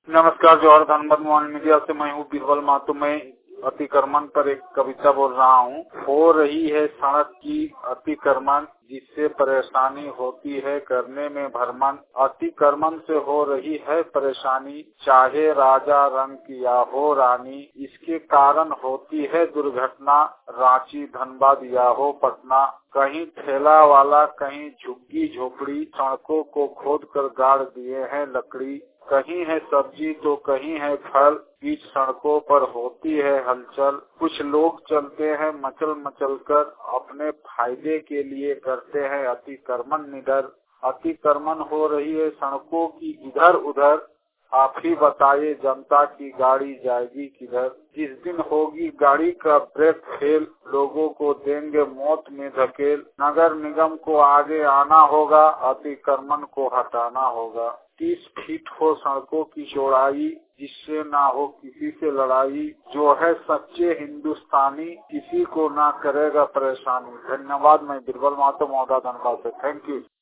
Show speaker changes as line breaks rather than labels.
नमस्कार, जौहर Dhanbad mobile media से मैं हूँ बीरबल मातो। मैं अतिक्रमण पर एक कविता बोल रहा हूँ। हो रही है सड़क की अतिक्रमण, जिससे परेशानी होती है करने में भ्रमण। अतिक्रमण से हो रही है परेशानी, चाहे राजा रंग की या हो रानी। इसके कारण होती है दुर्घटना, रांची धनबाद या हो पटना। कहीं ठेला वाला, कहीं झुग्गी झोपड़ी, सड़कों को खोद कर गाड़ दिए हैं लकड़ी। कहीं है सब्जी तो कहीं है फल, बीच सड़कों पर होती है हलचल। कुछ लोग चलते हैं मचल मचल कर, अपने फायदे के लिए करते हैं अतिक्रमण निडर। अतिक्रमण हो रही है सड़कों की इधर उधर, आप ही बताइए जनता की गाड़ी जाएगी किधर। जिस दिन होगी गाड़ी का ब्रेक फेल, लोगों को देंगे मौत में धकेल। नगर निगम को आगे आना होगा, अतिक्रमण को हटाना होगा। 30 फीट हो सड़कों की चौड़ाई, जिससे ना हो किसी से लड़ाई। जो है सच्चे हिंदुस्तानी, किसी को ना करेगा परेशानी। धन्यवाद। मैं बीरबल मातो, मौदा धनबाद से। Thank you.